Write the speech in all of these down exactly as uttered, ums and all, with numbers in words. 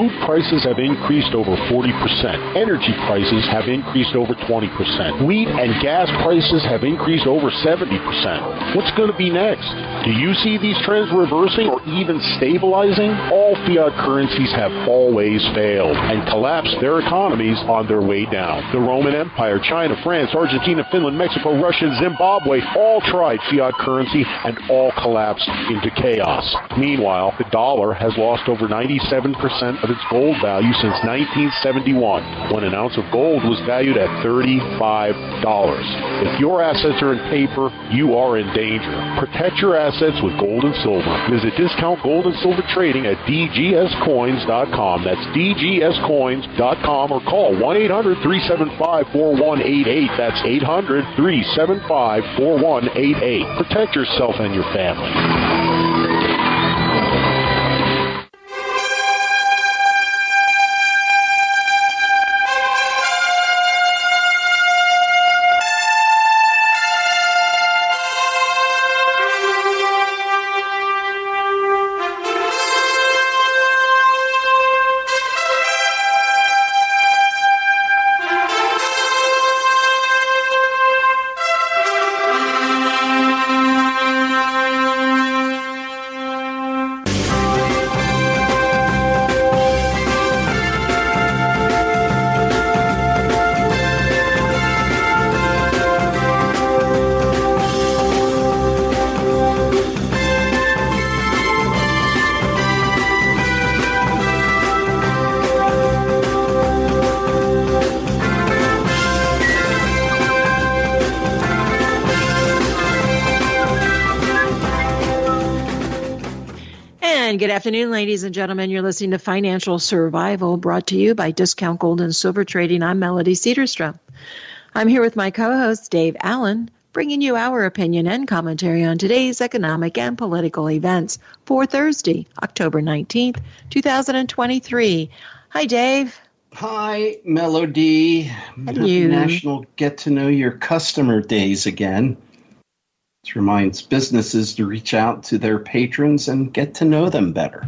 Food prices have increased over forty percent. Energy prices have increased over twenty percent. Wheat and gas prices have increased over seventy percent. What's going to be next? Do you see these trends reversing or even stabilizing? All fiat currencies have always failed and collapsed their economies on their way down. The Roman Empire, China, France, Argentina, Finland, Mexico, Russia, Zimbabwe all tried fiat currency and all collapsed into chaos. Meanwhile, the dollar has lost over ninety-seven percent of its gold value since nineteen seventy-one, when an ounce of gold was valued at thirty-five dollars. If your assets are in paper, you are in danger. Protect your assets with gold and silver. Visit Discount Gold and Silver Trading at d g s coins dot com. That's d g s coins dot com, or call one eight hundred three seven five four one eight eight. That's eight hundred three seven five four one eight eight. Protect yourself and your family. Good afternoon, ladies and gentlemen. You're listening to Financial Survival, brought to you by Discount Gold and Silver Trading. I'm Melody Cedarstrom. I'm here with my co-host, Dave Allen, bringing you our opinion and commentary on today's economic and political events for Thursday, October nineteenth, twenty twenty-three. Hi, Dave. Hi, Melody. Hello. National Get to Know Your Customer Days again. This reminds businesses to reach out to their patrons and get to know them better.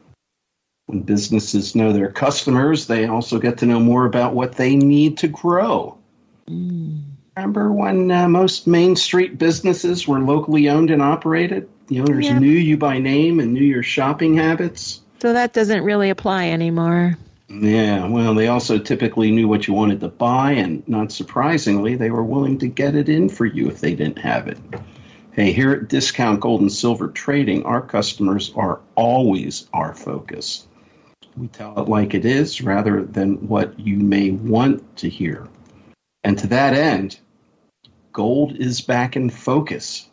When businesses know their customers, they also get to know more about what they need to grow. Mm. Remember when uh, most Main Street businesses were locally owned and operated? The owners yep. knew you by name and knew your shopping habits. So that doesn't really apply anymore. Yeah, well, they also typically knew what you wanted to buy, and not surprisingly, they were willing to get it in for you if they didn't have it. Hey, here at Discount Gold and Silver Trading, our customers are always our focus. We tell it like it is rather than what you may want to hear. And to that end, gold is back in focus.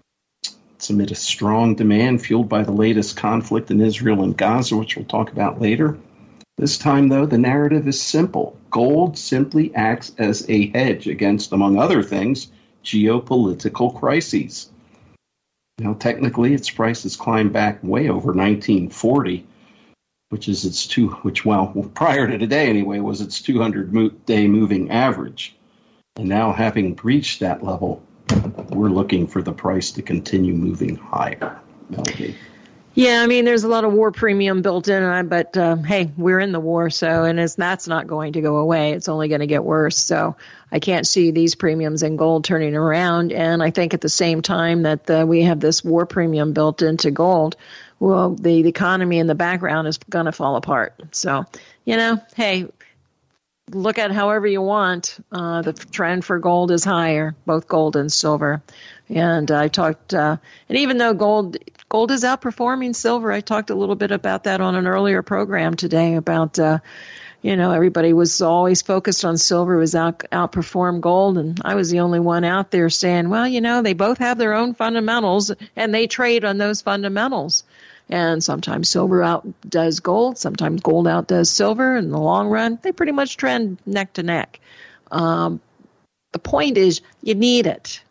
It's amid a strong demand fueled by the latest conflict in Israel and Gaza, which we'll talk about later. This time, though, the narrative is simple. Gold simply acts as a hedge against, among other things, geopolitical crises. Now, technically, its price has climbed back way over nineteen forty, which is its two, which, well, prior to today anyway, was its two hundred day moving average. And now, having breached that level, we're looking for the price to continue moving higher. Melody. Yeah, I mean, there's a lot of war premium built in, but uh, hey, we're in the war, so and it's, that's not going to go away. It's only going to get worse. So I can't see these premiums in gold turning around. And I think at the same time that uh, we have this war premium built into gold, well, the, the economy in the background is going to fall apart. So, you know, hey, look at however you want. Uh, the trend for gold is higher, both gold and silver. And I talked, uh, and even though gold gold is outperforming silver, I talked a little bit about that on an earlier program today about, uh, you know, everybody was always focused on silver was out outperform gold. And I was the only one out there saying, well, you know, they both have their own fundamentals and they trade on those fundamentals. And sometimes silver outdoes gold, sometimes gold outdoes silver. In the long run, they pretty much trend neck to neck. Um, the point is, you need it.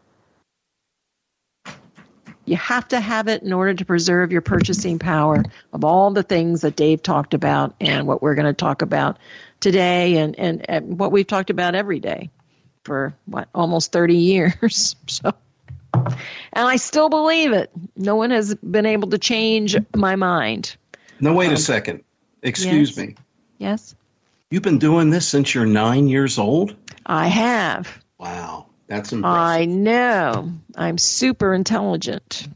You have to have it in order to preserve your purchasing power of all the things that Dave talked about and what we're going to talk about today and, and, and what we've talked about every day for, what, almost thirty years. So, and I still believe it. No one has been able to change my mind. No, wait um, a second. Excuse yes. me. Yes. You've been doing this since you're nine years old? I have. Wow. That's impressive. I know. I'm super intelligent.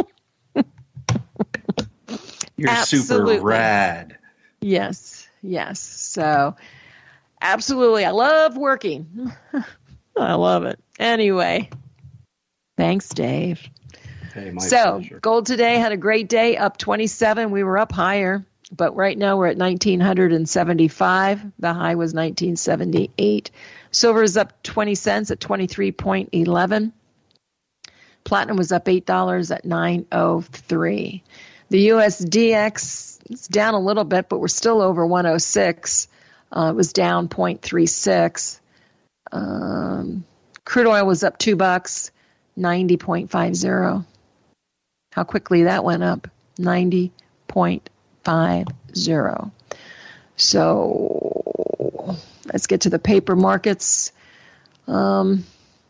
You're Absolutely. super rad. Yes. Yes. So, absolutely. I love working. I love it. Anyway. Thanks, Dave. Hey, my so, pleasure. Gold today had a great day, up twenty-seven. We were up higher, but right now we're at nineteen seventy-five. The high was nineteen seventy-eight. Silver is up twenty cents at twenty-three eleven. Platinum was up eight dollars at nine oh three. The U S D X is down a little bit, but we're still over one oh six. Uh, it was down zero point three six. Um, crude oil was up two bucks, ninety point five zero. How quickly that went up, ninety point five zero. So let's get to the paper markets. Um,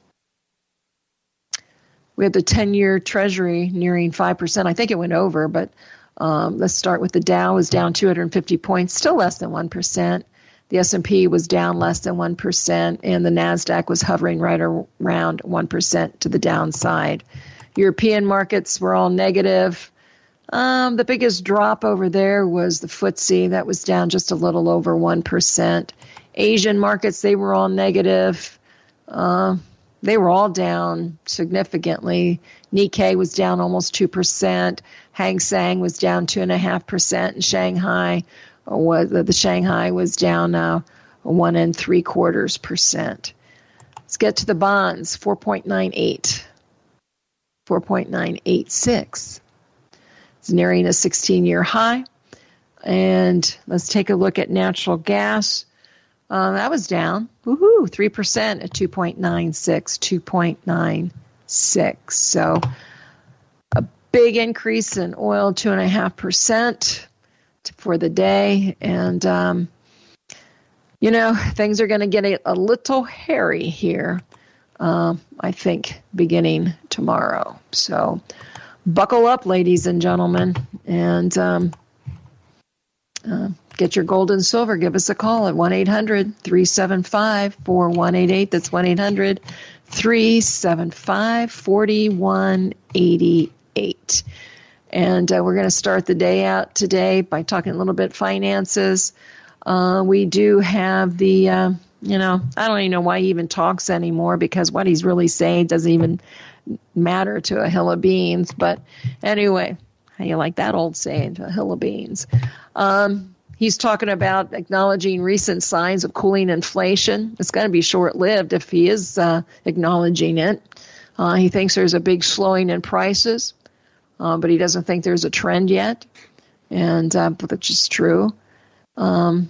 we had the ten-year Treasury nearing five percent. I think it went over, but um, let's start with the Dow was down two hundred fifty points, still less than one percent. The S and P was down less than one percent, and the NASDAQ was hovering right around one percent to the downside. European markets were all negative. Um, the biggest drop over there was the F T S E. That was down just a little over one percent. Asian markets, they were all negative. Uh, they were all down significantly. Nikkei was down almost two percent. Hang Seng was down two point five percent. And Shanghai, was, the Shanghai was down uh, one and three quarters percent. Let's get to the bonds, four point nine eight. four point nine eight six. It's nearing a sixteen-year high. And let's take a look at natural gas. Uh, that was down, woohoo, three percent at two point nine six, two point nine six. So a big increase in oil, two point five percent for the day. And, um, you know, things are going to get a, a little hairy here, uh, I think, beginning tomorrow. So buckle up, ladies and gentlemen, and um, uh, get your gold and silver. Give us a call at one eight hundred, three seven five, four one eight eight. That's one eight hundred, three seven five, four one eight eight. And uh, we're going to start the day out today by talking a little bit finances. Uh, we do have the, uh, you know, I don't even know why he even talks anymore, because what he's really saying doesn't even matter to a hill of beans. But anyway, how you like that old saying, to a hill of beans? Um, he's talking about acknowledging recent signs of cooling inflation. It's going to be short-lived if he is uh, acknowledging it. Uh, he thinks there's a big slowing in prices, uh, but he doesn't think there's a trend yet, and uh, which is true. Um,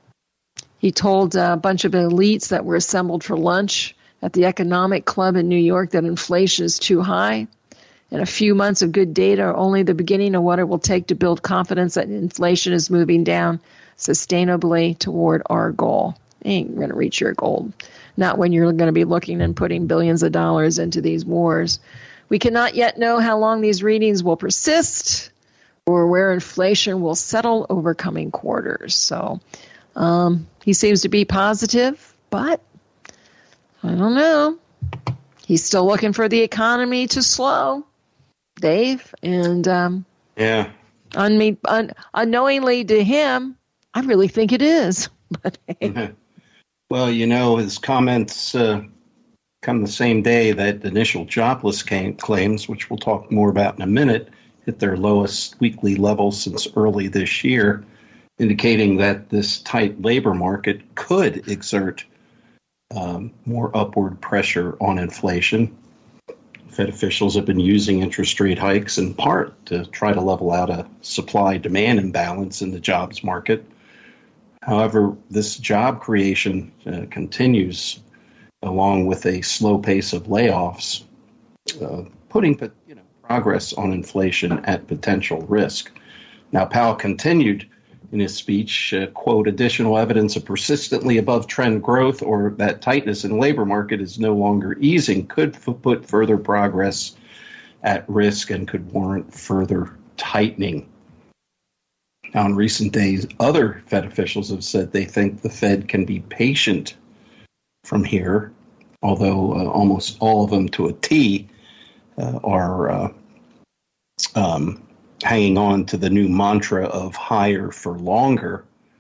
he told a bunch of elites that were assembled for lunch at the Economic Club in New York that inflation is too high, and a few months of good data are only the beginning of what it will take to build confidence that inflation is moving down sustainably toward our goal. You ain't going to reach your goal, not when you're going to be looking and putting billions of dollars into these wars. We cannot yet know how long these readings will persist or where inflation will settle over coming quarters. So um, he seems to be positive, but I don't know. He's still looking for the economy to slow, Dave. And um, yeah, un- un- unknowingly to him, I really think it is. But hey. Well, you know, his comments uh, come the same day that initial jobless came, claims, which we'll talk more about in a minute, hit their lowest weekly level since early this year, indicating that this tight labor market could exert um, more upward pressure on inflation. Fed officials have been using interest rate hikes in part to try to level out a supply-demand imbalance in the jobs market. However, this job creation uh, continues along with a slow pace of layoffs, uh, putting you know, progress on inflation at potential risk. Now, Powell continued in his speech, uh, quote, additional evidence of persistently above trend growth or that tightness in the labor market is no longer easing could f- put further progress at risk and could warrant further tightening. Now, in recent days, other Fed officials have said they think the Fed can be patient from here, although uh, almost all of them to a T uh, are uh, um, hanging on to the new mantra of higher for longer.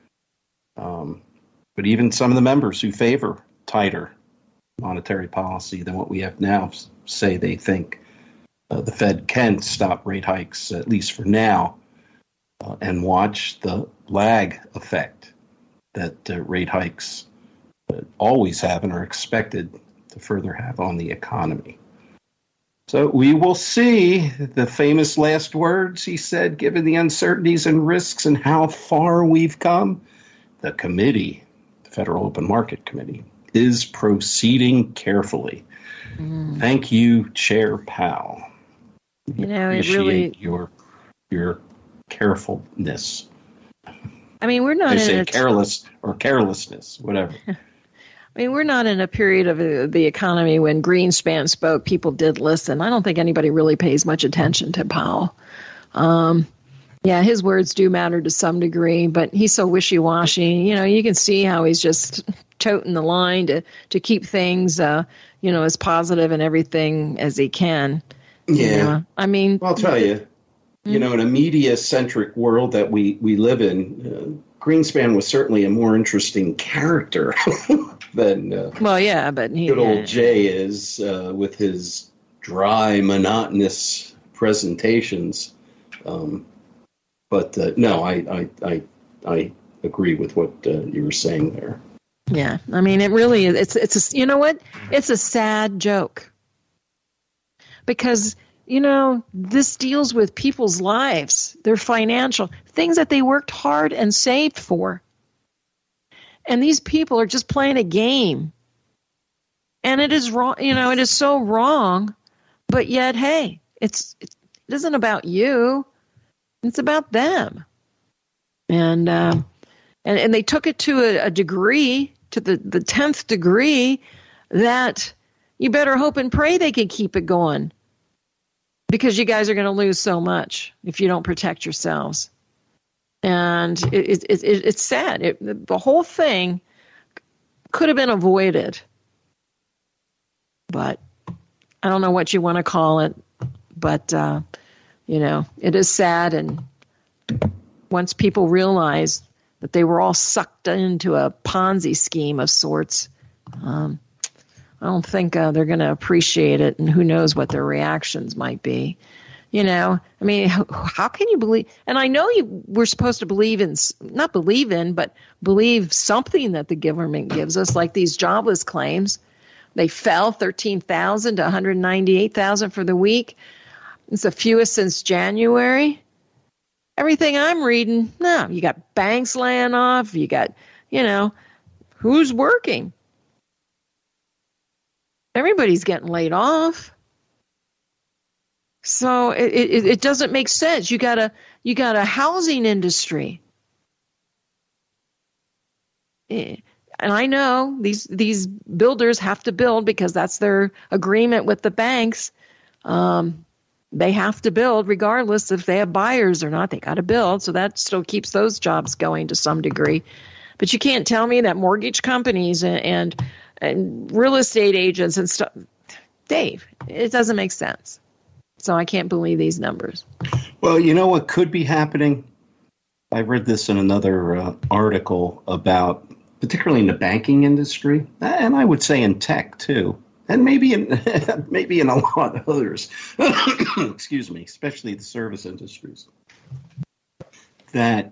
Um, but even some of the members who favor tighter monetary policy than what we have now say they think uh, the Fed can stop rate hikes, at least for now, uh, and watch the lag effect that uh, rate hikes uh, always have and are expected to further have on the economy. So we will see. The famous last words he said, given the uncertainties and risks and how far we've come, the committee, the Federal Open Market Committee, is proceeding carefully. Mm. Thank you, Chair Powell. You know, it really your your carefulness. I mean, we're not I in say a careless or carelessness, whatever. I mean, we're not in a period of uh, the economy when Greenspan spoke. People did listen. I don't think anybody really pays much attention to Powell. Um, yeah, his words do matter to some degree, but he's so wishy-washy. You know, you can see how he's just toting the line to, to keep things, uh, you know, as positive and everything as he can. Yeah. You know? I mean, well, I'll tell you, mm-hmm. you know, in a media-centric world that we, we live in, uh, Greenspan was certainly a more interesting character than uh, well, yeah, but he, good old Jay is uh, with his dry, monotonous presentations. Um, but uh, no, I, I I I agree with what uh, you were saying there. Yeah, I mean, it really is. It's it's a, you know what? It's a sad joke because you know this deals with people's lives, their financial things that they worked hard and saved for. And these people are just playing a game. And it is wrong, you know, it is so wrong. But yet, hey, it's it isn't about you. It's about them. And uh, and, and they took it to a, a degree, to the, the tenth degree, that you better hope and pray they can keep it going. Because you guys are going to lose so much if you don't protect yourselves. And it, it, it, it's sad. It, the whole thing could have been avoided. But I don't know what you want to call it. But, uh, you know, it is sad. And once people realize that they were all sucked into a Ponzi scheme of sorts, um, I don't think uh, they're going to appreciate it. And who knows what their reactions might be. You know, I mean, how, how can you believe? And I know you we're supposed to believe in, not believe in, but believe something that the government gives us, like these jobless claims. They fell thirteen thousand to one hundred ninety-eight thousand for the week. It's the fewest since January. Everything I'm reading, no, you got banks laying off. You got, you know, who's working? Everybody's getting laid off. So it, it, it doesn't make sense. You got a you got a housing industry, and I know these these builders have to build because that's their agreement with the banks. Um, they have to build regardless if they have buyers or not. They got to build, so that still keeps those jobs going to some degree. But you can't tell me that mortgage companies and and, and real estate agents and stuff, Dave, it doesn't make sense. So I can't believe these numbers. Well, you know what could be happening? I read this in another uh, article about, particularly in the banking industry, and I would say in tech too, and maybe in maybe in a lot of others. Excuse me, especially the service industries. That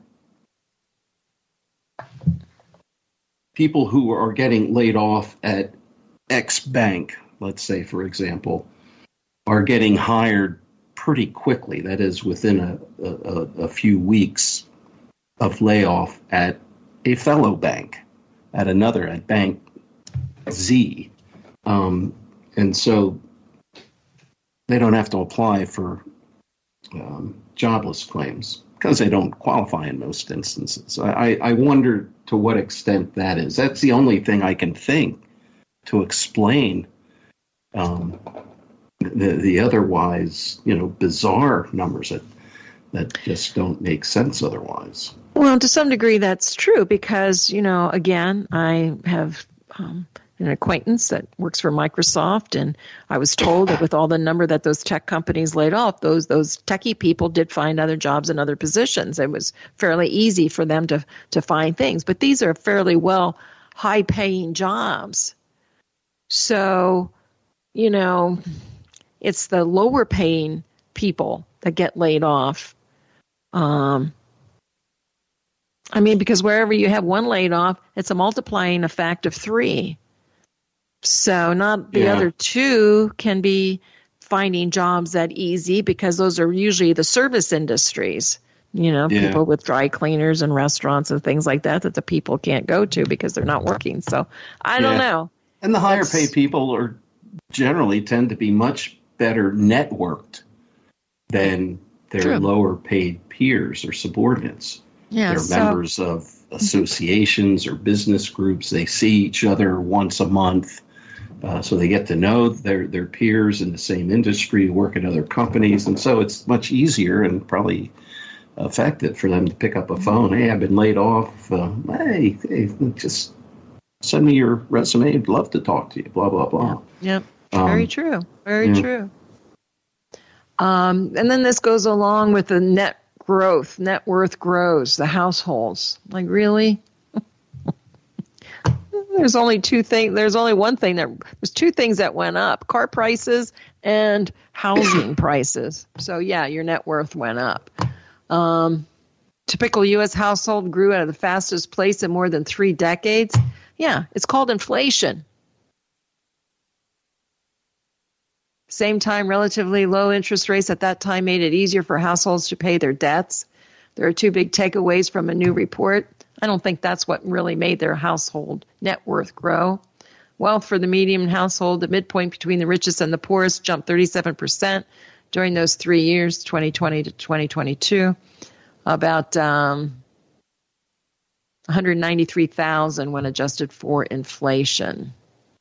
people who are getting laid off at X bank, let's say, for example, are getting hired pretty quickly. That is, within a, a, a few weeks of layoff at a fellow bank, at another, at Bank Z. Um, and so they don't have to apply for um, jobless claims because they don't qualify in most instances. I, I wonder to what extent that is. That's the only thing I can think to explain um, the, the otherwise, you know, bizarre numbers. That that just don't make sense otherwise. Well, to some degree, that's true because, you know, again, I have um, an acquaintance that works for Microsoft, and I was told that with all the number that those tech companies laid off, those those techie people did find other jobs and other positions. It was fairly easy for them to to find things, but these are fairly well high-paying jobs. So, you know, it's the lower-paying people that get laid off. Um, I mean, because wherever you have one laid off, it's a multiplying effect of three. So not the yeah. other two can be finding jobs that easy because those are usually the service industries, you know, yeah. people with dry cleaners and restaurants and things like that that the people can't go to because they're not working. So I don't yeah. know. And the higher That's, paid people are generally tend to be much better networked than their True. lower paid peers or subordinates. yeah, They're so, members of associations or business groups. They see each other once a month. Uh, so they get to know their, their peers in the same industry, work at other companies. And so it's much easier and probably effective for them to pick up a phone. Hey, I've been laid off. Uh, hey, hey, just send me your resume. I'd love to talk to you, blah, blah, blah. Yep. Um, Very true. Very yeah. true. Um, and then this goes along with the net growth. Net worth grows, the households. Like, really? There's only two things. There's only one thing that there's two things that went up: car prices and housing prices. So yeah, your net worth went up. Um, typical U S household grew at the fastest pace in more than three decades. Yeah, it's called inflation. Same time, relatively low interest rates at that time made it easier for households to pay their debts. There are two big takeaways from a new report. I don't think that's what really made their household net worth grow. Wealth for the median household, the midpoint between the richest and the poorest, jumped thirty-seven percent during those three years, twenty twenty to twenty twenty-two. About um, one hundred ninety-three thousand when adjusted for inflation.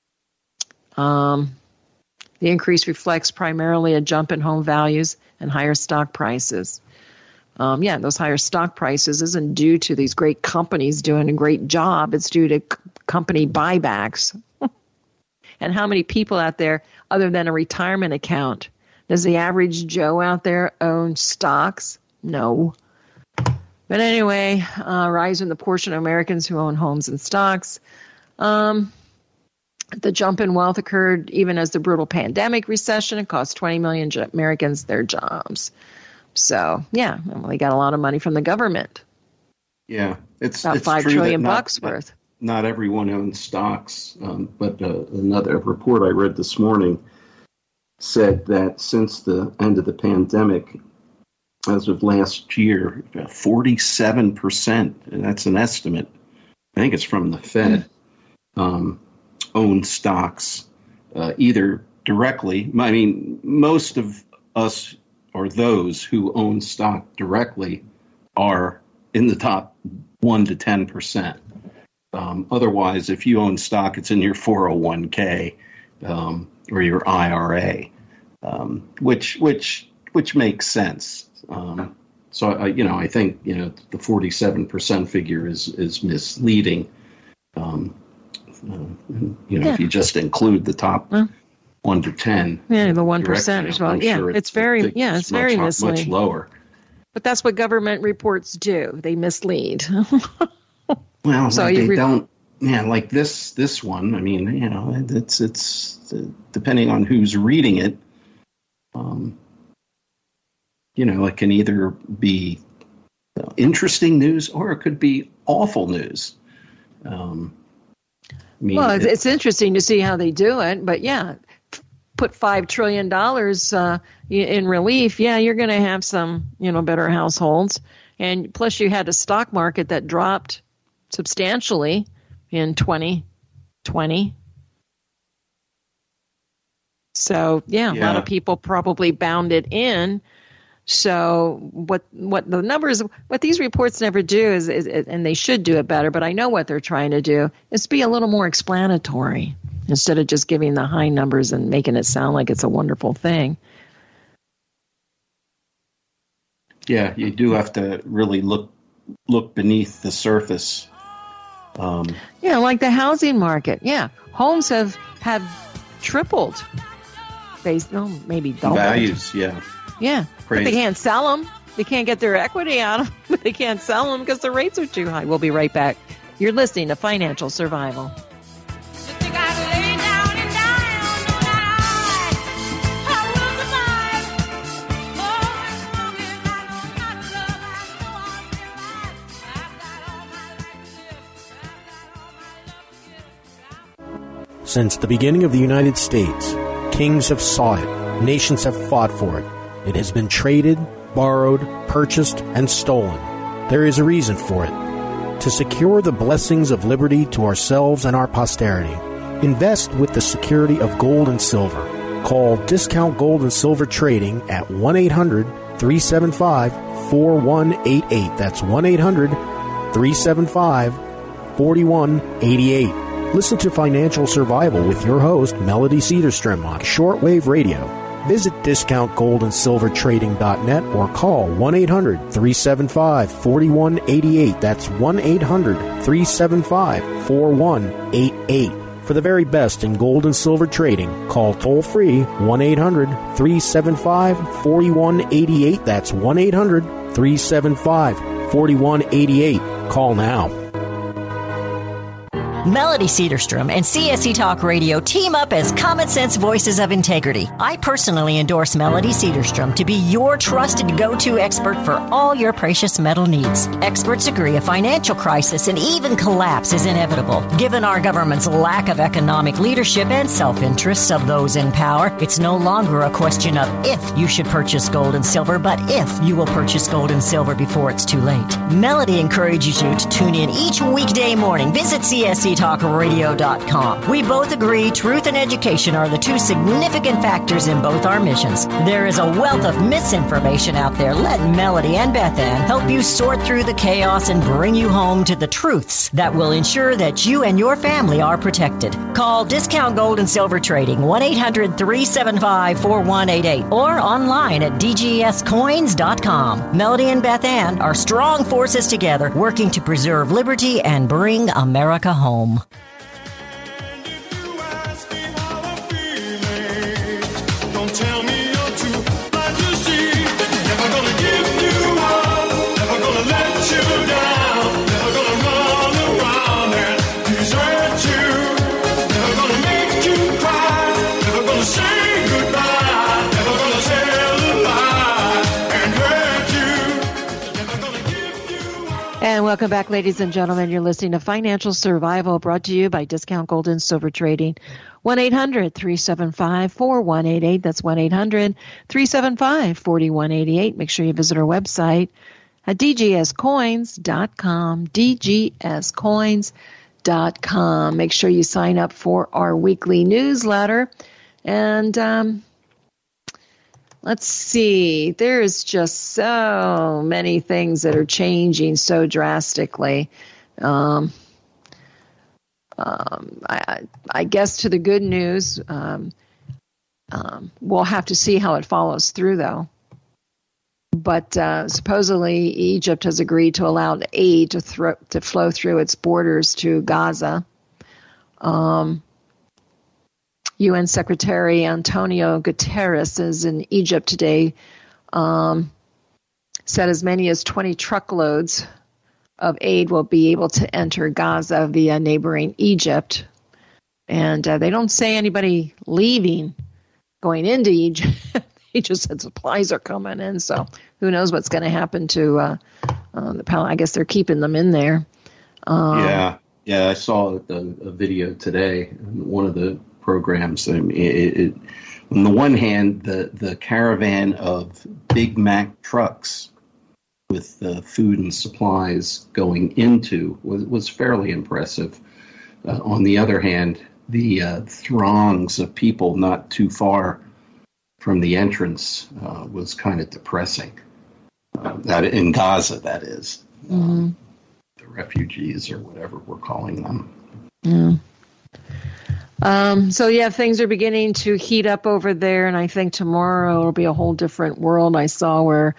Um, the increase reflects primarily a jump in home values and higher stock prices. Um, yeah, those higher stock prices isn't due to these great companies doing a great job. It's due to c- company buybacks. And how many people out there, other than a retirement account, does the average Joe out there own stocks? No. But anyway, uh, rise in the portion of Americans who own homes and stocks. Um, the jump in wealth occurred even as the brutal pandemic recession. It cost twenty million Americans their jobs. So, yeah, well, they got a lot of money from the government. Yeah, it's about it's five true trillion that not, bucks worth. Not everyone owns stocks, um, but uh, another report I read this morning said that since the end of the pandemic, as of last year, forty-seven percent, and that's an estimate, I think it's from the Fed, um, own stocks, uh, either directly. I mean, most of us or those who own stock directly are in the top one to ten percent. Um, otherwise, if you own stock, it's in your four oh one k um, or your I R A, um, which which which makes sense. Um, so, I, you know, I think, you know, the forty-seven percent figure is is misleading. Um, uh, you know, yeah. if you just include the top well, one to ten. Yeah, the one percent as well. I'm yeah, sure it's very, it's yeah, it's much, very much misleading. Much lower. But that's what government reports do. They mislead. Well, so they re- don't. Yeah, like this this one. I mean, you know, it's it's uh, depending on who's reading it. Um, you know, it can either be uh, interesting news or it could be awful news. Um, I mean, well, it's, it, it's interesting to see how they do it, but yeah, put five trillion dollars uh, in relief. Yeah, you're going to have some, you know, better households, and plus you had a stock market that dropped substantially in twenty twenty. So yeah, yeah. a lot of people probably bounded in. So what what the numbers, what these reports never do is, is, and they should do it better, but I know what they're trying to do, is be a little more explanatory instead of just giving the high numbers and making it sound like it's a wonderful thing. Yeah, you do have to really look look beneath the surface. Um, yeah, like the housing market. Yeah, homes have have tripled, based no, maybe doubled. Values, yeah. Yeah, Crazy. but they can't sell them. They can't get their equity out of them. But they can't sell them because the rates are too high. We'll be right back. You're listening to Financial Survival. Since the beginning of the United States, kings have sought it, nations have fought for it. It has been traded, borrowed, purchased, and stolen. There is a reason for it. To secure the blessings of liberty to ourselves and our posterity, invest with the security of gold and silver. Call Discount Gold and Silver Trading at one eight hundred three seven five four one eight eight. That's one eight hundred three seven five four one eight eight. Listen to Financial Survival with your host, Melody Cedarstrom, on shortwave radio. Visit discount gold and silver trading dot net or call one eight hundred three seven five four one eight eight. That's one eight hundred three seven five four one eight eight. For the very best in gold and silver trading, call toll-free one eight hundred three seven five four one eight eight. That's one eight hundred three seven five four one eight eight. Call now. Melody Cedarstrom and C S C Talk Radio team up as common sense voices of integrity. I personally endorse Melody Cedarstrom to be your trusted go-to expert for all your precious metal needs. Experts agree a financial crisis and even collapse is inevitable. Given our government's lack of economic leadership and self-interests of those in power, it's no longer a question of if you should purchase gold and silver, but if you will purchase gold and silver before it's too late. Melody encourages you to tune in each weekday morning. Visit C S C talk radio dot com. We both agree truth and education are the two significant factors in both our missions. There is a wealth of misinformation out there. Let Melody and Beth Ann help you sort through the chaos and bring you home to the truths that will ensure that you and your family are protected. Call Discount Gold and Silver Trading one eight hundred three seven five four one eight eight or online at d g s coins dot com. Melody and Beth Ann are strong forces together working to preserve liberty and bring America home. And welcome back, ladies and gentlemen. You're listening to Financial Survival, brought to you by Discount Gold and Silver Trading. one eight hundred three seven five four one eight eight. That's one eight hundred three seven five four one eight eight. Make sure you visit our website at d g s coins dot com, d g s coins dot com. Make sure you sign up for our weekly newsletter. And um, let's see, there's just so many things that are changing so drastically. Um, um, I, I guess to the good news, um, um, we'll have to see how it follows through, though. But uh, supposedly Egypt has agreed to allow aid to, thro- to flow through its borders to Gaza. Um, U N Secretary Antonio Guterres is in Egypt today, um, said as many as twenty truckloads of aid will be able to enter Gaza via neighboring Egypt. And uh, they don't say anybody leaving, going into Egypt. He just said supplies are coming in. So who knows what's going to happen to uh, uh, the Pal- I guess they're keeping them in there. Um, yeah, yeah. I saw a, a video today in one of the programs. I mean, it, it, on the one hand, the, the caravan of Big Mac trucks with the food and supplies going into was, was fairly impressive. Uh, on the other hand, the uh, throngs of people not too far from the entrance uh, was kind of depressing. Uh, that in Gaza, that is. Mm-hmm. Um, the refugees or whatever we're calling them. Yeah. Um, so, yeah, things are beginning to heat up over there, and I think tomorrow will be a whole different world. I saw where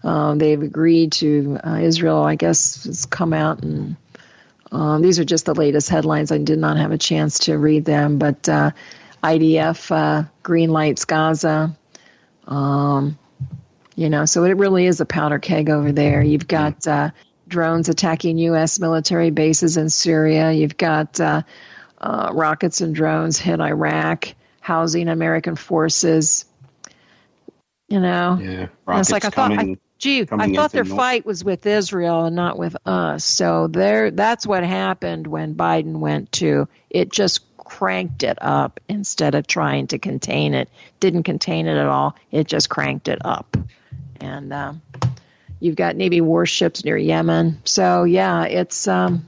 Uh, they've agreed to uh, Israel, I guess, has come out and um, these are just the latest headlines. I did not have a chance to read them, but uh, I D F uh, green lights Gaza. Um, you know, so it really is a powder keg over there. You've got uh, drones attacking U S military bases in Syria. You've got uh, uh, rockets and drones hit Iraq, housing American forces. You know, yeah, and it's like I thought. I, gee, I thought their North. fight was with Israel and not with us. So there, that's what happened when Biden went to. It just cranked it up instead of trying to contain it. Didn't contain it at all. It just cranked it up. And um, you've got Navy warships near Yemen. So yeah, it's um,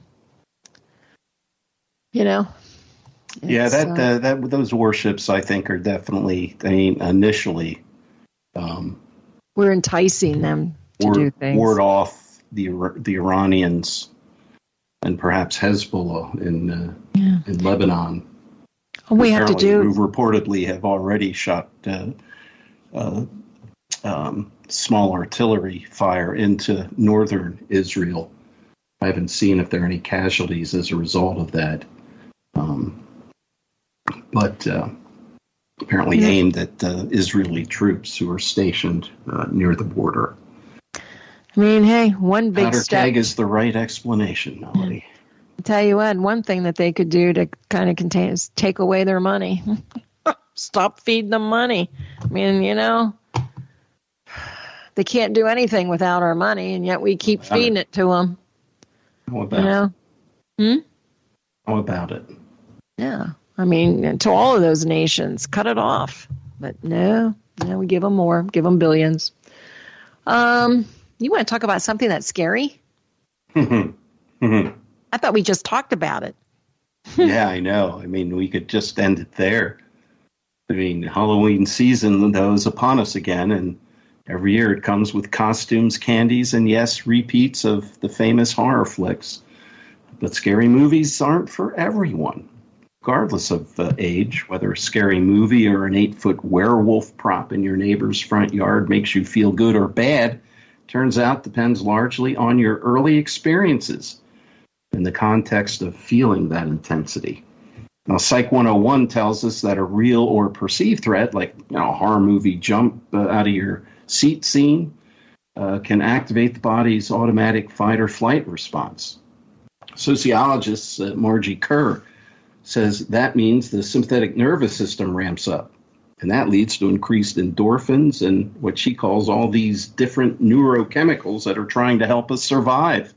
you know. Yeah, that, uh, uh, that those warships I think are definitely. I mean, initially. Um, We're enticing them to ward, do things. Ward off the the Iranians and perhaps Hezbollah in uh, yeah. in Lebanon. All we have to do. Who reportedly have already shot uh, uh, um, small artillery fire into northern Israel. I haven't seen if there are any casualties as a result of that, um, but. Uh, Apparently mm-hmm. aimed at uh, Israeli troops who are stationed uh, near the border. I mean, hey, one big Powder step. keg is the right explanation, Melody. I'll tell you what, one thing that they could do to kind of contain is take away their money. Stop feeding them money. I mean, you know, they can't do anything without our money, and yet we keep feeding it to them. How about you know? it? Hmm? How about it? Yeah. I mean, to all of those nations, cut it off. But no, no, we give them more, give them billions. Um, you want to talk about something that's scary? I thought we just talked about it. Yeah, I know. I mean, we could just end it there. I mean, Halloween season, though, is upon us again, and every year it comes with costumes, candies, and, yes, repeats of the famous horror flicks. But scary movies aren't for everyone. Regardless of uh, age, whether a scary movie or an eight-foot werewolf prop in your neighbor's front yard makes you feel good or bad, turns out depends largely on your early experiences in the context of feeling that intensity. Now, Psych one oh one tells us that a real or perceived threat, like you know, a horror movie jump uh, out of your seat scene, uh, can activate the body's automatic fight or flight response. Sociologist uh, Margie Kerr says that means the sympathetic nervous system ramps up, and that leads to increased endorphins and what she calls all these different neurochemicals that are trying to help us survive.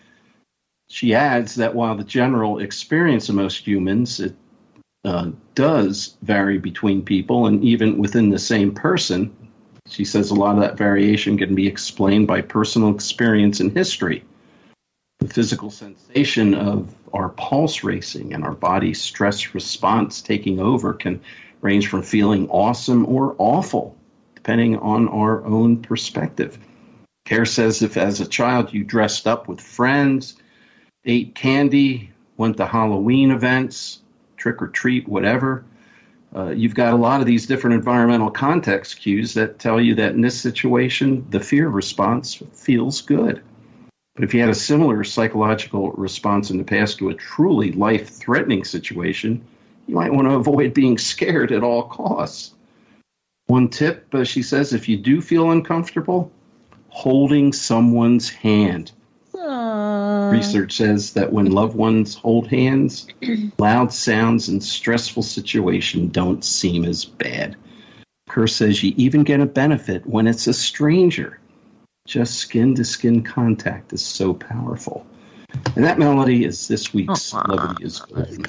She adds that while the general experience of most humans it uh, does vary between people and even within the same person, she says a lot of that variation can be explained by personal experience and history. The physical sensation of our pulse racing and our body's stress response taking over can range from feeling awesome or awful, depending on our own perspective. Kerr says if as a child you dressed up with friends, ate candy, went to Halloween events, trick or treat, whatever, uh, you've got a lot of these different environmental context cues that tell you that in this situation, the fear response feels good. But if you had a similar psychological response in the past to a truly life-threatening situation, you might want to avoid being scared at all costs. One tip, uh, she says, if you do feel uncomfortable, holding someone's hand. Aww. Research says that when loved ones hold hands, loud sounds and stressful situations don't seem as bad. Kerr says you even get a benefit when it's a stranger. Just skin-to-skin contact is so powerful. And that melody is this week's uh-huh. Levity is Golden.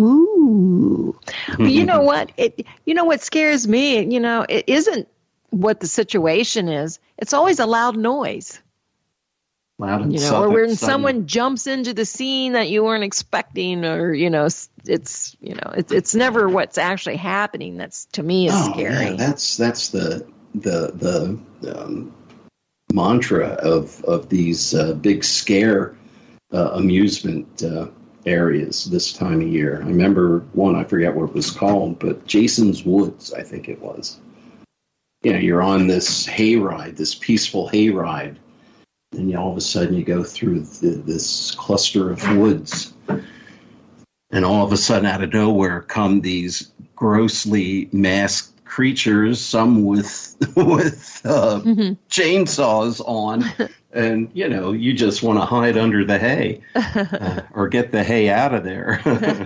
Ooh. But you know what? It, you know what scares me? You know, it isn't what the situation is. It's always a loud noise. Loud and you know, or when someone jumps into the scene that you weren't expecting, or you know, it's you know, it's it's never what's actually happening. That's to me is oh, scary. Yeah, that's that's the the the um, mantra of of these uh, big scare uh, amusement uh, areas this time of year. I remember one, I forget what it was called, but Jason's Woods, I think it was. you know, you're on this hayride, this peaceful hayride, and you, all of a sudden you go through the, this cluster of woods, and all of a sudden out of nowhere come these grossly masked creatures, some with with uh, mm-hmm. chainsaws on, and you know, you just want to hide under the hay uh, or get the hay out of there.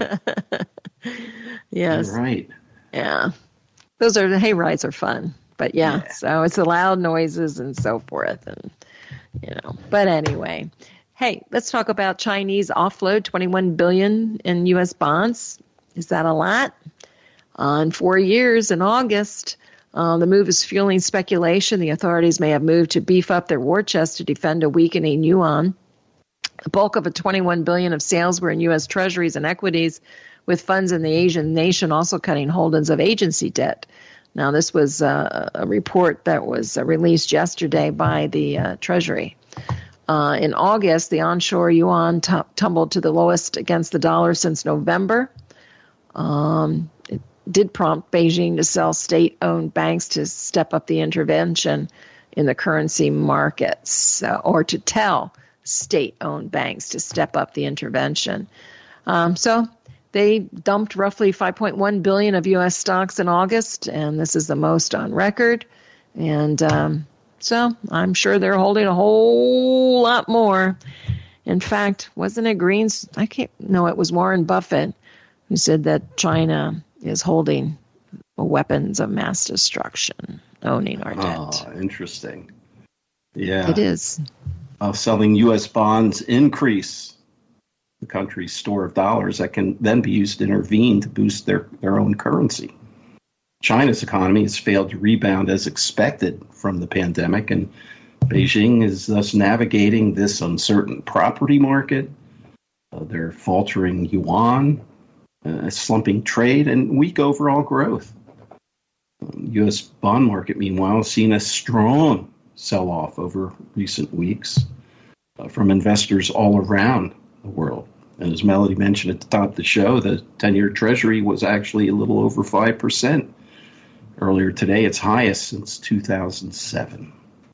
Yes, You're right. Yeah, those are the hay rides are fun, but yeah, yeah, so it's the loud noises and so forth, and you know. But anyway, hey, let's talk about Chinese offload twenty-one billion dollars in U S bonds. Is that a lot? On four years in August, uh, the move is fueling speculation the authorities may have moved to beef up their war chest to defend a weakening yuan. The bulk of the twenty-one billion dollars of sales were in U S treasuries and equities, with funds in the Asian nation also cutting holdings of agency debt. Now, this was uh, a report that was uh, released yesterday by the uh, Treasury. Uh, in August, the onshore yuan t- tumbled to the lowest against the dollar since November. Um, it did prompt Beijing to sell state-owned banks to step up the intervention in the currency markets, uh, or to tell state-owned banks to step up the intervention. Um, so they dumped roughly five point one billion dollars of U S stocks in August, and this is the most on record. And um, so I'm sure they're holding a whole lot more. In fact, wasn't it Greens? I can't. No, it was Warren Buffett who said that China is holding weapons of mass destruction, owning our debt. Oh, interesting. Yeah, it is. Uh, selling U S bonds increase the country's store of dollars that can then be used to intervene to boost their, their own currency. China's economy has failed to rebound as expected from the pandemic, and Beijing is thus navigating this uncertain property market, uh, their faltering yuan, uh, slumping trade, and weak overall growth. Um, U S bond market, meanwhile, has seen a strong sell-off over recent weeks uh, from investors all around the world. And as Melody mentioned at the top of the show, the ten-year Treasury was actually a little over five percent earlier today, its highest since two thousand seven.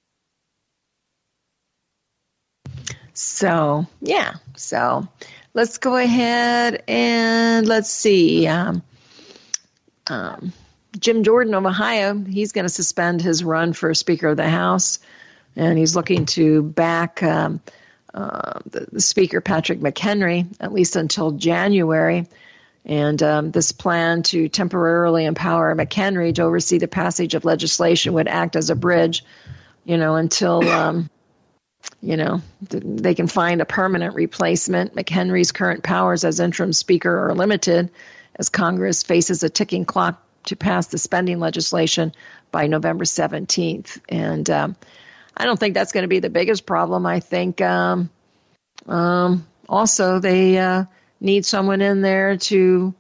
So, yeah. So let's go ahead and let's see. Um, um, Jim Jordan of Ohio, he's going to suspend his run for Speaker of the House, and he's looking to back um, uh, the, the Speaker, Patrick McHenry, at least until January. And um, this plan to temporarily empower McHenry to oversee the passage of legislation would act as a bridge, you know, until, um, you know, th- they can find a permanent replacement. McHenry's current powers as interim speaker are limited as Congress faces a ticking clock to pass the spending legislation by November seventeenth. And um, I don't think that's going to be the biggest problem. I think um, um, also they uh, need someone in there to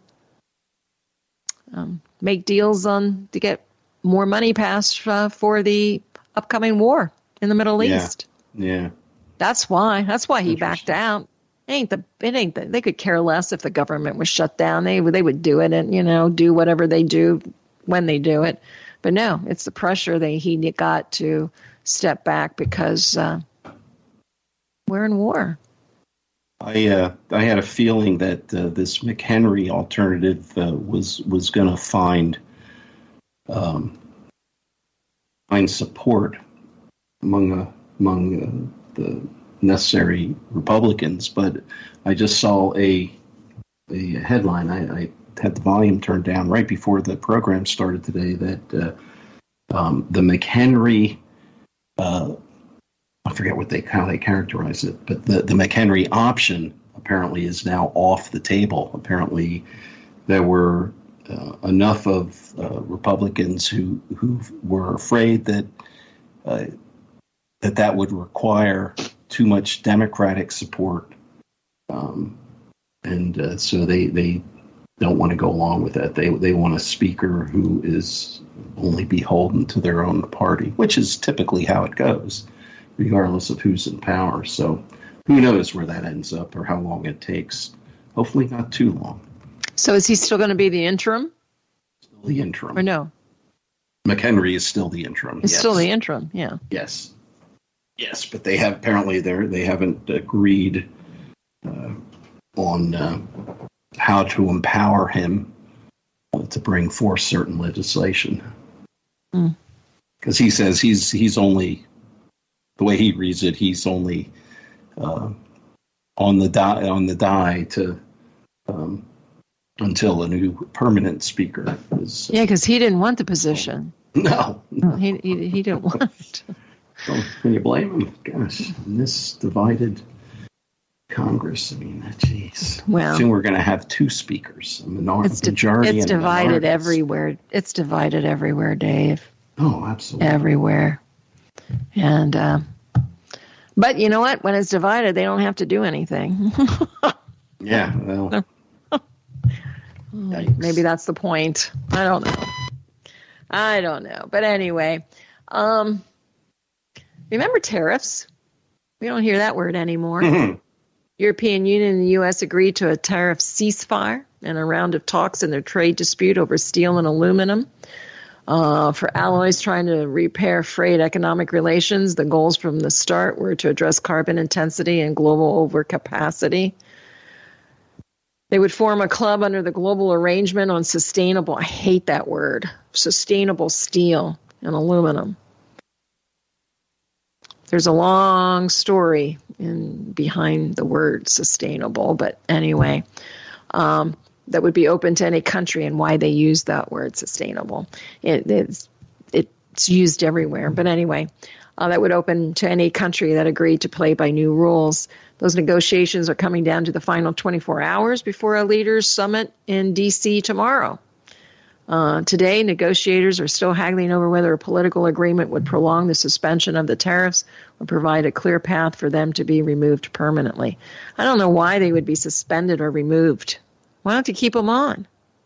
um, make deals on to get more money passed uh, for the upcoming war in the Middle yeah. East. Yeah, that's why. That's why he backed out. It ain't the it ain't the, they could care less if the government was shut down. They they would do it and, you know, do whatever they do when they do it. But no, it's the pressure that he got to step back because uh, we're in war. I uh, I had a feeling that uh, this McHenry alternative uh, was was going to find um, find support among uh, among uh, the necessary Republicans, but I just saw a a headline. I, I had the volume turned down right before the program started today that uh, um, the McHenry, uh, I forget what they how they characterize it, but the, the McHenry option apparently is now off the table. Apparently, there were uh, enough of uh, Republicans who who were afraid that uh, that that would require too much Democratic support, um, and uh, so they they don't want to go along with that. They they want a speaker who is only beholden to their own party, which is typically how it goes, regardless of who's in power. So who knows where that ends up or how long it takes. Hopefully not too long. So is he still going to be the interim? Still the interim. Or no? McHenry is still the interim. It's yes. still the interim, yeah. Yes. Yes, but they have apparently they they haven't agreed uh, on uh, how to empower him uh, to bring forth certain legislation. Because mm. he says he's he's only, the way he reads it, he's only uh, on the die on the die to um, until a new permanent speaker is. Yeah, because he didn't want the position. No, no. he he, he didn't want it. Well, can you blame him? Gosh, in this divided Congress, I mean, jeez. Well, soon we're going to have two speakers, a minor- it's di- majority. It's and divided minorities. everywhere. It's divided everywhere, Dave. Oh, absolutely. Everywhere. And, uh, but you know what? When it's divided, they don't have to do anything. Yeah, well. Maybe that's the point. I don't know. I don't know. But anyway, um, remember tariffs? We don't hear that word anymore. Mm-hmm. European Union and the U S agreed to a tariff ceasefire and a round of talks in their trade dispute over steel and aluminum. Uh, for alloys trying to repair frayed economic relations, the goals from the start were to address carbon intensity and global overcapacity. They would form a club under the Global Arrangement on Sustainable, I hate that word, sustainable steel and aluminum. There's a long story in behind the word sustainable, but anyway, um, that would be open to any country and why they use that word sustainable. It, it's, it's used everywhere, but anyway, uh, that would open to any country that agreed to play by new rules. Those negotiations are coming down to the final twenty-four hours before a leaders' summit in D C tomorrow. Uh, today, negotiators are still haggling over whether a political agreement would prolong the suspension of the tariffs or provide a clear path for them to be removed permanently. I don't know why they would be suspended or removed. Why don't you keep them on?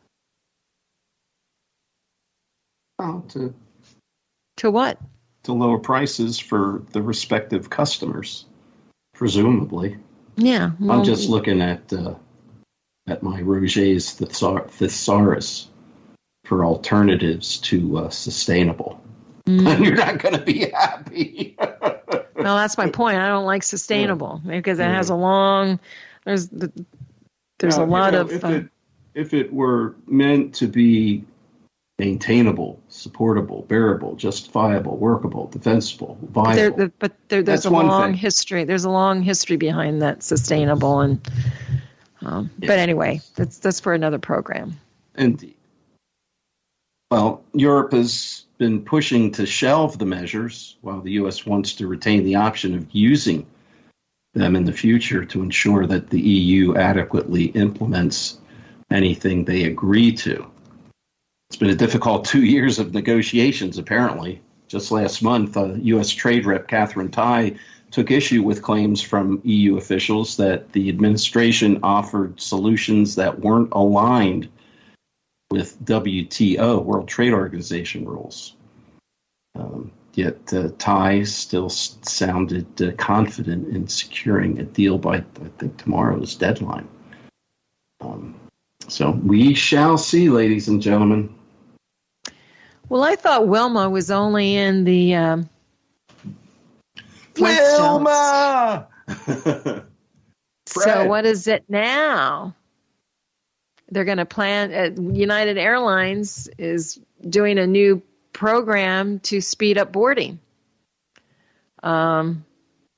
Oh, to to what? To lower prices for the respective customers, presumably. Yeah. Well, I'm just looking at uh, at my Roget's thesaurus for alternatives to uh, sustainable. Mm. You're not going to be happy. Well, that's my point. I don't like sustainable yeah. because it yeah. has a long. There's the, there's now, a lot you know, of. If, uh, it, if it were meant to be maintainable, supportable, bearable, justifiable, workable, defensible, viable. There, the, but there, there's That's a long thing. history. There's a long history behind that sustainable, and um, yeah. but anyway, that's that's for another program. Indeed. Well, Europe has been pushing to shelve the measures, while the U S wants to retain the option of using them in the future to ensure that the E U adequately implements anything they agree to. It's been a difficult two years of negotiations, apparently. Just last month, uh, U S Trade Rep Catherine Tai took issue with claims from E U officials that the administration offered solutions that weren't aligned with W T O, World Trade Organization rules. Um, yet uh, Tai still s- sounded uh, confident in securing a deal by, I think, tomorrow's deadline. Um, so we shall see, ladies and gentlemen. Well, I thought Wilma was only in the um, Wilma. So what is it now? They're going to plan. Uh, United Airlines is doing a new program to speed up boarding. Um,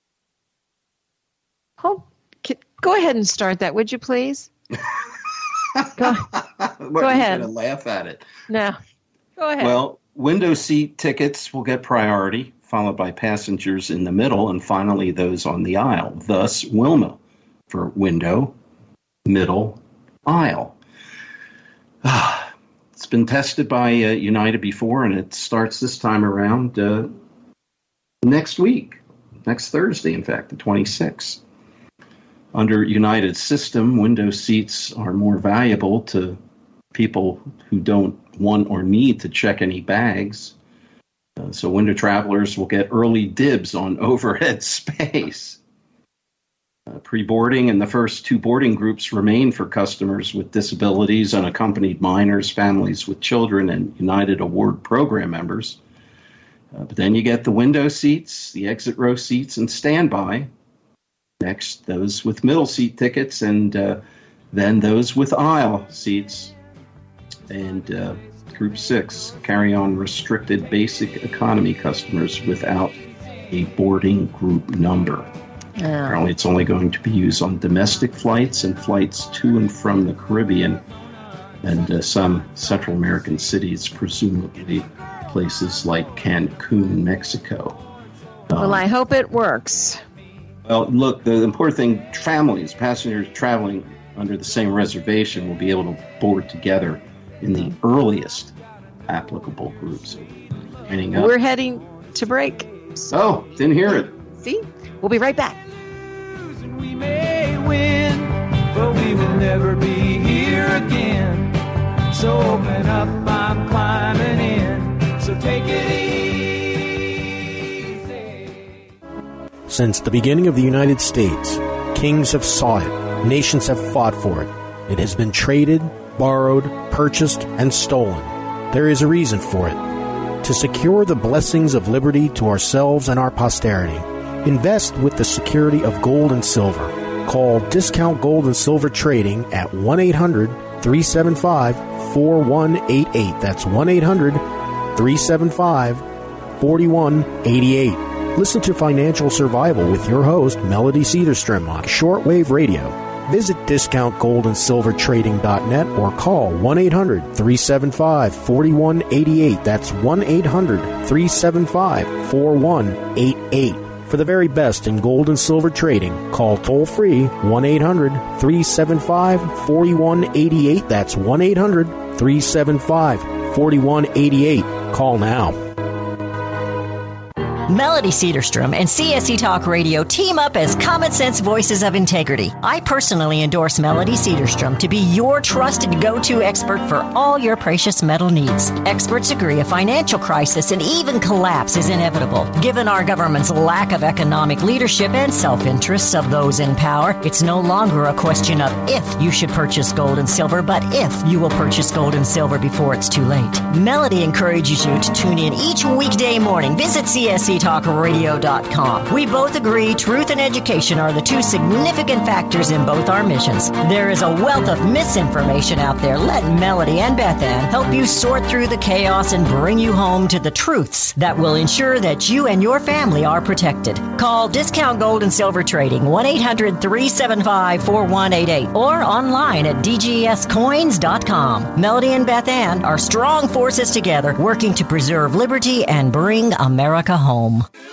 oh, go ahead and start that, would you please? Go, go ahead. I'm going to laugh at it. No. Go ahead. Well, window seat tickets will get priority, followed by passengers in the middle, and finally those on the aisle. Thus, Wilma for window, middle, aisle. It's been tested by uh, United before, and it starts this time around uh, next week, next Thursday, in fact, the twenty-sixth. Under United's system, window seats are more valuable to people who don't want or need to check any bags. Uh, so window travelers will get early dibs on overhead space. Uh, pre-boarding and the first two boarding groups remain for customers with disabilities, unaccompanied minors, families with children, and United Award Program members. Uh, but then you get the window seats, the exit row seats, and standby. Next, those with middle seat tickets, and uh, then those with aisle seats. And uh, Group six, carry-on restricted basic economy customers without a boarding group number. Yeah. Apparently, it's only going to be used on domestic flights and flights to and from the Caribbean and uh, some Central American cities, presumably places like Cancun, Mexico. Um, Well, I hope it works. Well, look, the important thing, families, passengers traveling under the same reservation will be able to board together in the earliest applicable groups. Lining up. We're heading to break. Oh, didn't hear it. See? We'll be right back. We may win, but we will never be here again. So open up, I'm climbing in. So take it easy. Since the beginning of the United States, kings have sought it, nations have fought for it. It has been traded, borrowed, purchased, and stolen. There is a reason for it. To secure the blessings of liberty to ourselves and our posterity, invest with the security of gold and silver. Call Discount Gold and Silver Trading at one eight hundred, three seven five, four one eight eight. That's one eight hundred, three seven five, four one eight eight. Listen to Financial Survival with your host, Melody Cedarstrom, on shortwave radio. Visit discount gold and silver trading dot net or call one eight hundred, three seven five, four one eight eight. That's one eight hundred, three seven five, four one eight eight. For the very best in gold and silver trading, call toll-free one eight hundred, three seven five, four one eight eight. That's one eight hundred, three seven five, four one eight eight. Call now. Melody Cedarstrom and C S E Talk Radio team up as Common Sense Voices of Integrity. I personally endorse Melody Cedarstrom to be your trusted go-to expert for all your precious metal needs. Experts agree a financial crisis and even collapse is inevitable. Given our government's lack of economic leadership and self-interests of those in power, it's no longer a question of if you should purchase gold and silver, but if you will purchase gold and silver before it's too late. Melody encourages you to tune in each weekday morning. Visit C S E talk radio dot com. We both agree truth and education are the two significant factors in both our missions. There is a wealth of misinformation out there. Let Melody and Beth Ann help you sort through the chaos and bring you home to the truths that will ensure that you and your family are protected. Call Discount Gold and Silver Trading one eight hundred, three seven five, four one eight eight or online at d g s coins dot com. Melody and Beth Ann are strong forces together working to preserve liberty and bring America home.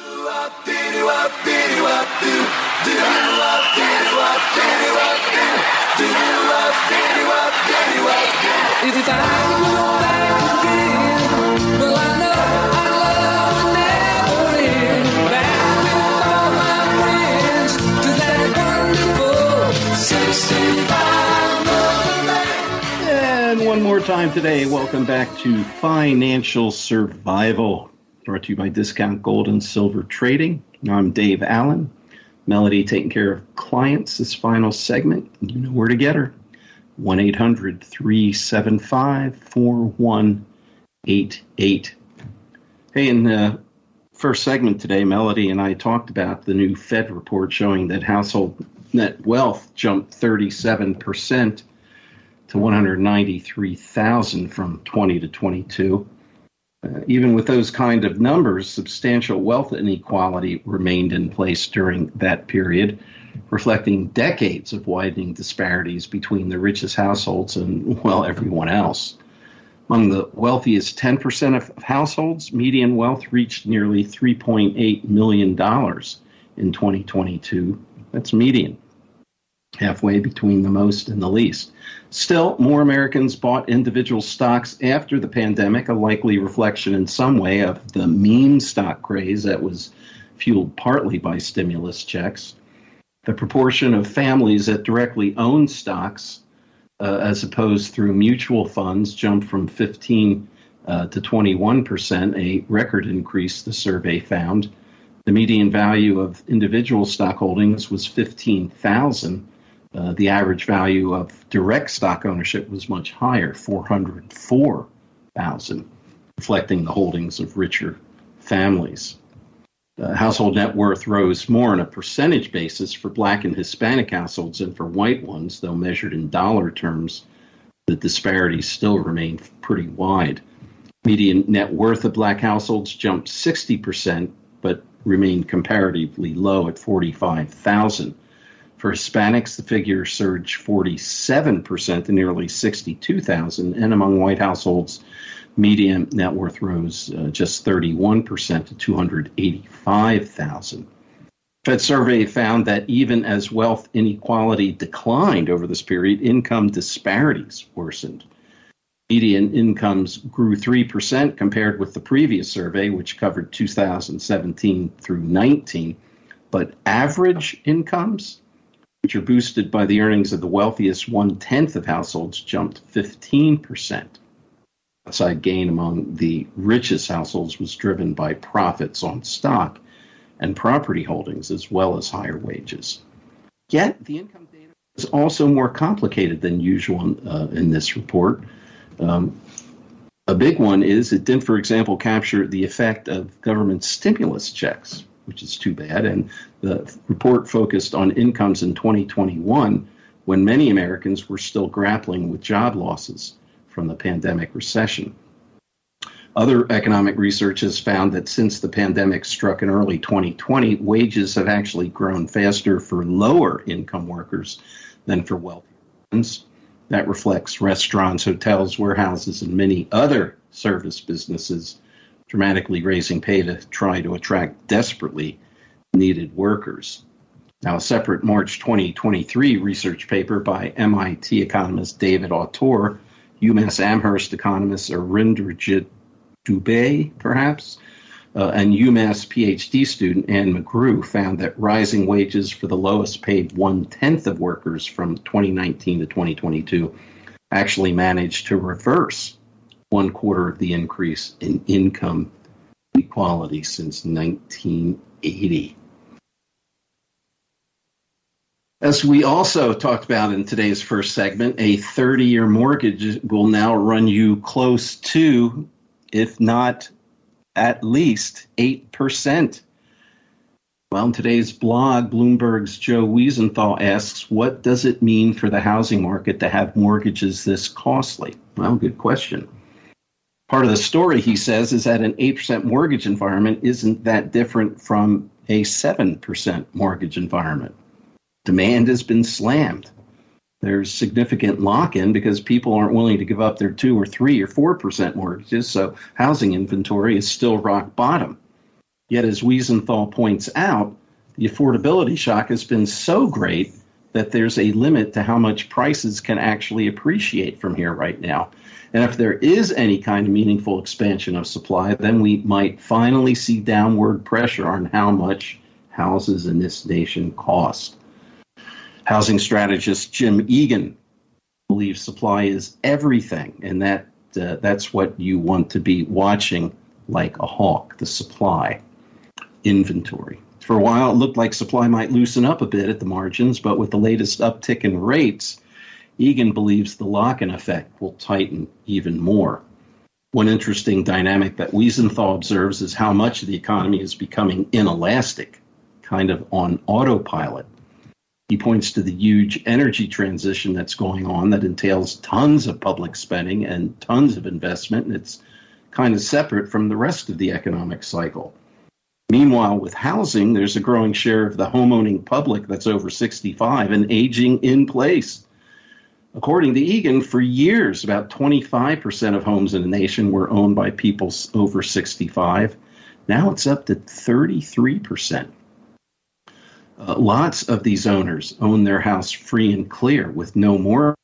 If I go back again, well, I know I love never end. Back with all my friends to that wonderful sixty-five Northern Land. And one more time today, welcome back to Financial Survival, brought to you by Discount Gold and Silver Trading. I'm Dave Allen. Melody taking care of clients this final segment. You know where to get her. one eight hundred, three seven five, four one eight eight. Hey, in the first segment today, Melody and I talked about the new Fed report showing that household net wealth jumped thirty-seven percent to one hundred ninety-three thousand from twenty to twenty-two. Uh, even with those kind of numbers, substantial wealth inequality remained in place during that period, reflecting decades of widening disparities between the richest households and, well, everyone else. Among the wealthiest ten percent of households, median wealth reached nearly three point eight million dollars in twenty twenty-two. That's median, halfway between the most and the least. Still, more Americans bought individual stocks after the pandemic, a likely reflection in some way of the meme stock craze that was fueled partly by stimulus checks. The proportion of families that directly own stocks, uh, as opposed through mutual funds, jumped from fifteen uh, to twenty-one percent, a record increase the survey found. The median value of individual stock holdings was fifteen thousand dollars. Uh, the average value of direct stock ownership was much higher, four hundred four thousand dollars, reflecting the holdings of richer families. Uh, household net worth rose more on a percentage basis for Black and Hispanic households than for white ones, though measured in dollar terms, the disparities still remain pretty wide. Median net worth of Black households jumped sixty percent, but remained comparatively low at forty-five thousand dollars. For Hispanics, the figure surged forty-seven percent to nearly sixty-two thousand dollars, and among white households, median net worth rose uh, just thirty-one percent to two hundred eighty-five thousand dollars. Fed survey found that even as wealth inequality declined over this period, income disparities worsened. Median incomes grew three percent compared with the previous survey, which covered two thousand seventeen through nineteen, but average incomes, which are boosted by the earnings of the wealthiest one-tenth of households, jumped fifteen percent. Outside gain among the richest households was driven by profits on stock and property holdings, as well as higher wages. Yet, the income data is also more complicated than usual uh, in this report. Um, a big one is it didn't, for example, capture the effect of government stimulus checks, which is too bad. And the report focused on incomes in twenty twenty-one, when many Americans were still grappling with job losses from the pandemic recession. Other economic research has found that since the pandemic struck in early twenty twenty, wages have actually grown faster for lower income workers than for wealthy ones. That reflects restaurants, hotels, warehouses, and many other service businesses dramatically raising pay to try to attract desperately needed workers. Now, a separate March twenty twenty-three research paper by M I T economist David Autor, UMass Amherst economist Arinderjit Dubey, perhaps, uh, and UMass PhD student Anne McGrew found that rising wages for the lowest paid one-tenth of workers from twenty nineteen to twenty twenty-two actually managed to reverse one quarter of the increase in income equality since nineteen eighty. As we also talked about in today's first segment, a thirty-year mortgage will now run you close to, if not at least, eight percent. Well, in today's blog, Bloomberg's Joe Wiesenthal asks, what does it mean for the housing market to have mortgages this costly? Well, good question. Part of the story, he says, is that an eight percent mortgage environment isn't that different from a seven percent mortgage environment. Demand has been slammed. There's significant lock-in because people aren't willing to give up their two or three or four percent mortgages, so housing inventory is still rock bottom. Yet, as Wiesenthal points out, the affordability shock has been so great that there's a limit to how much prices can actually appreciate from here right now. And if there is any kind of meaningful expansion of supply, then we might finally see downward pressure on how much houses in this nation cost. Housing strategist Jim Egan believes supply is everything, and that uh, that's what you want to be watching like a hawk, the supply inventory. For a while, it looked like supply might loosen up a bit at the margins, but with the latest uptick in rates, Egan believes the lock-in effect will tighten even more. One interesting dynamic that Wiesenthal observes is how much of the economy is becoming inelastic, kind of on autopilot. He points to the huge energy transition that's going on that entails tons of public spending and tons of investment, and it's kind of separate from the rest of the economic cycle. Meanwhile, with housing, there's a growing share of the homeowning public that's over sixty-five and aging in place. According to Egan, for years, about twenty-five percent of homes in the nation were owned by people over sixty-five. Now it's up to thirty-three percent. Uh, lots of these owners own their house free and clear with no more.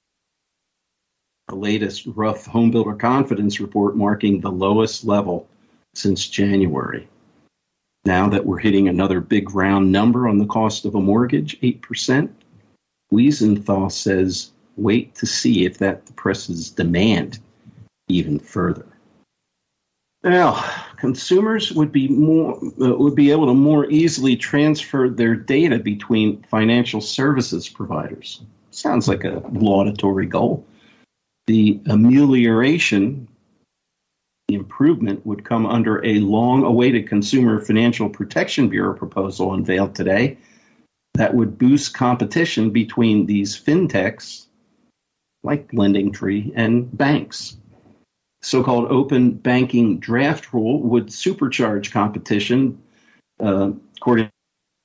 The latest rough homebuilder confidence report marking the lowest level since January. Now that we're hitting another big round number on the cost of a mortgage, eight percent, Wiesenthal says wait to see if that depresses demand even further. Now, consumers would be more uh, would be able to more easily transfer their data between financial services providers. Sounds like a laudatory goal. The amelioration, the improvement, would come under a long-awaited Consumer Financial Protection Bureau proposal unveiled today that would boost competition between these fintechs like LendingTree and banks. So-called open banking draft rule would supercharge competition, uh, according to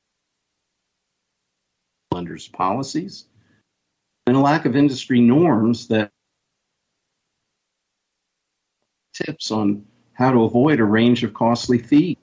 lenders' policies, and a lack of industry norms that tips on how to avoid a range of costly fees.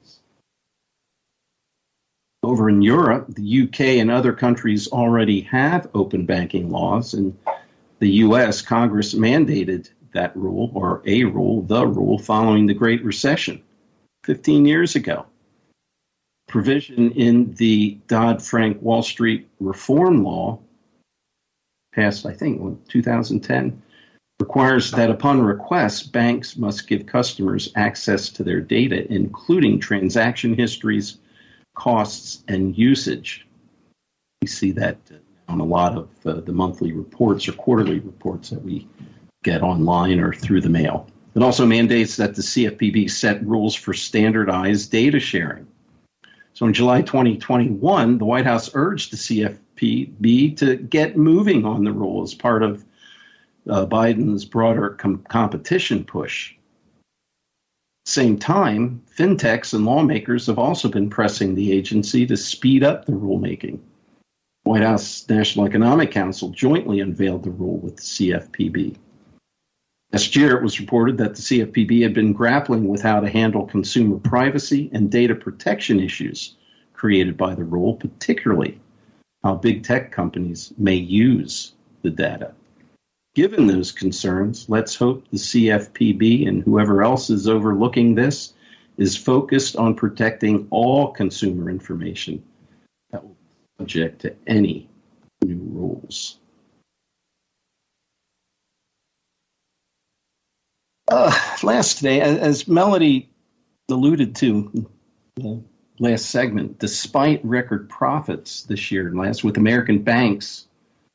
Over in Europe, the U K and other countries already have open banking laws. In the U S, Congress mandated that rule, or a rule, the rule, following the Great Recession fifteen years ago. Provision in the Dodd-Frank Wall Street Reform Law, passed, I think, two thousand ten, requires that upon request, banks must give customers access to their data, including transaction histories, costs, and usage. We see that on a lot of uh, the monthly reports or quarterly reports that we get online or through the mail. It also mandates that the C F P B set rules for standardized data sharing. So in July twenty twenty-one, the White House urged the C F P B to get moving on the rule as part of uh, Biden's broader com- competition push. Same time, fintechs and lawmakers have also been pressing the agency to speed up the rulemaking. White House National Economic Council jointly unveiled the rule with the C F P B. Last year, it was reported that the C F P B had been grappling with how to handle consumer privacy and data protection issues created by the rule, particularly how big tech companies may use the data. Given those concerns, let's hope the C F P B and whoever else is overlooking this is focused on protecting all consumer information that will be subject to any new rules. Uh, last today, as Melody alluded to in the last segment, despite record profits this year and last with American banks,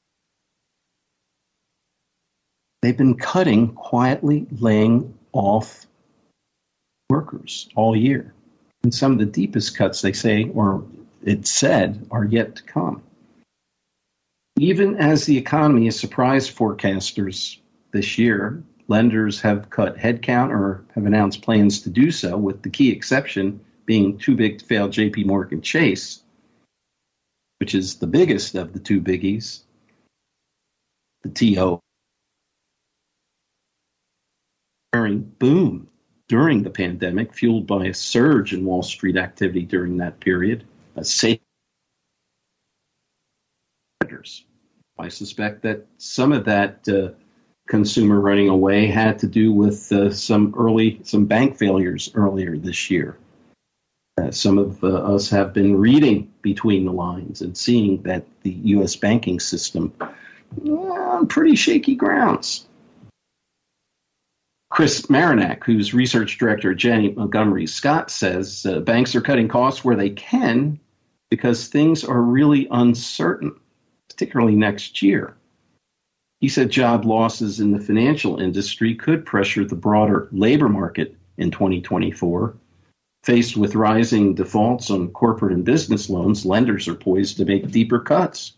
they've been cutting, quietly laying off workers all year. And some of the deepest cuts, they say, or it said, are yet to come. Even as the economy has surprised forecasters this year, lenders have cut headcount or have announced plans to do so, with the key exception being too big to fail J P Morgan Chase, which is the biggest of the two biggies, the T O. Boom during the pandemic, fueled by a surge in Wall Street activity during that period. A safe I suspect that some of that uh, consumer running away had to do with uh, some early, some bank failures earlier this year. Uh, some of uh, us have been reading between the lines and seeing that the U S banking system well, on pretty shaky grounds. Chris Marinac, who's research director at Janney Montgomery Scott, says uh, banks are cutting costs where they can because things are really uncertain, particularly next year. He said job losses in the financial industry could pressure the broader labor market in twenty twenty-four. Faced with rising defaults on corporate and business loans, lenders are poised to make deeper cuts.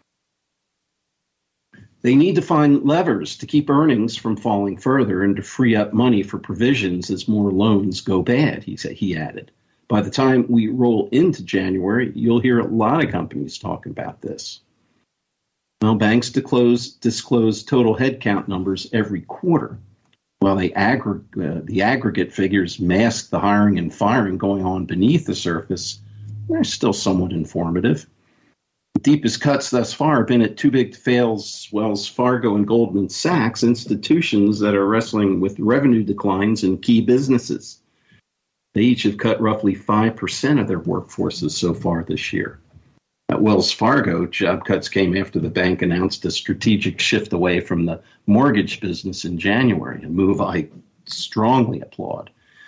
They need to find levers to keep earnings from falling further and to free up money for provisions as more loans go bad, he said. He added. By the time we roll into January, you'll hear a lot of companies talk about this. Well, banks disclose, disclose total headcount numbers every quarter. While they aggr- uh, the aggregate figures mask the hiring and firing going on beneath the surface, they're still somewhat informative. The deepest cuts thus far have been at too big to fail's Wells Fargo and Goldman Sachs, institutions that are wrestling with revenue declines in key businesses. They each have cut roughly five percent of their workforces so far this year. At Wells Fargo, job cuts came after the bank announced a strategic shift away from the mortgage business in January, a move I strongly applaud.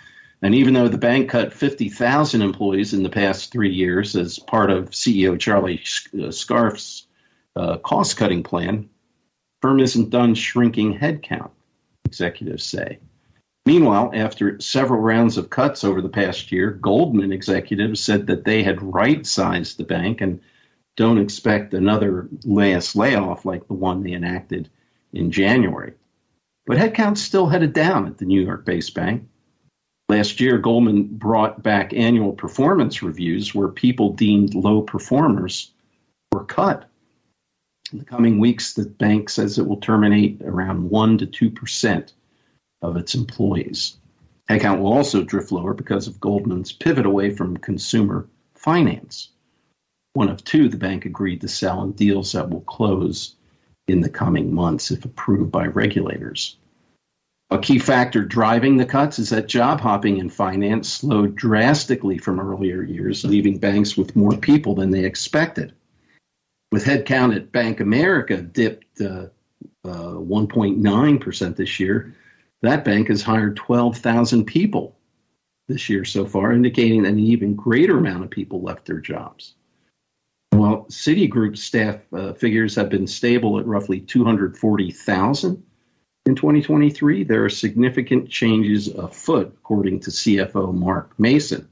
And even though the bank cut fifty thousand employees in the past three years as part of C E O Charlie Scharf's uh, cost-cutting plan, the firm isn't done shrinking headcount, executives say. Meanwhile, after several rounds of cuts over the past year, Goldman executives said that they had right-sized the bank and don't expect another mass layoff like the one they enacted in January. But headcount's still headed down at the New York-based bank. Last year, Goldman brought back annual performance reviews where people deemed low performers were cut. In the coming weeks, the bank says it will terminate around one to two percent of its employees. Headcount will also drift lower because of Goldman's pivot away from consumer finance. One of two the bank agreed to sell in deals that will close in the coming months if approved by regulators. A key factor driving the cuts is that job hopping in finance slowed drastically from earlier years, leaving banks with more people than they expected. With headcount at Bank America dipped uh, uh, one point nine percent this year, that bank has hired twelve thousand people this year so far, indicating that an even greater amount of people left their jobs. While Citigroup's staff uh, figures have been stable at roughly two hundred forty thousand in twenty twenty-three, there are significant changes afoot, according to C F O Mark Mason.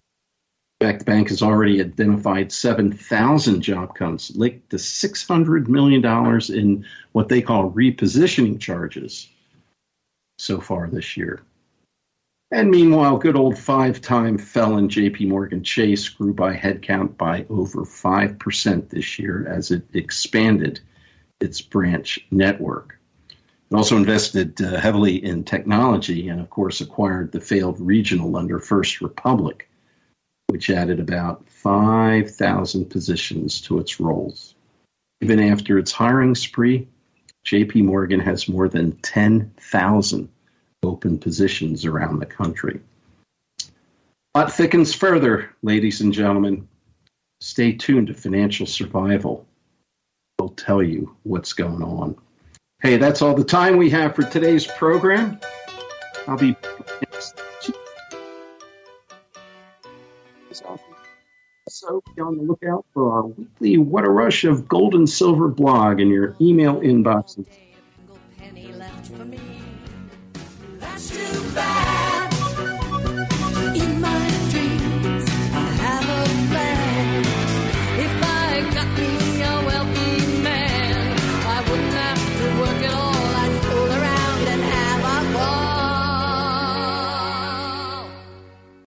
In fact, the bank has already identified seven thousand job cuts linked to six hundred million dollars in what they call repositioning charges so far this year. And meanwhile, good old five-time felon J P Morgan Chase grew by headcount by over five percent this year as it expanded its branch network. It also invested uh, heavily in technology and, of course, acquired the failed regional lender First Republic, which added about five thousand positions to its rolls. Even after its hiring spree, J P Morgan has more than ten thousand open positions around the country. Plot thickens further, ladies and gentlemen. Stay tuned to Financial Survival. We'll tell you what's going on. Hey, that's all the time we have for today's program. I'll be so be on the lookout for our weekly What a Rush of Gold and Silver blog in your email inboxes. That's too bad.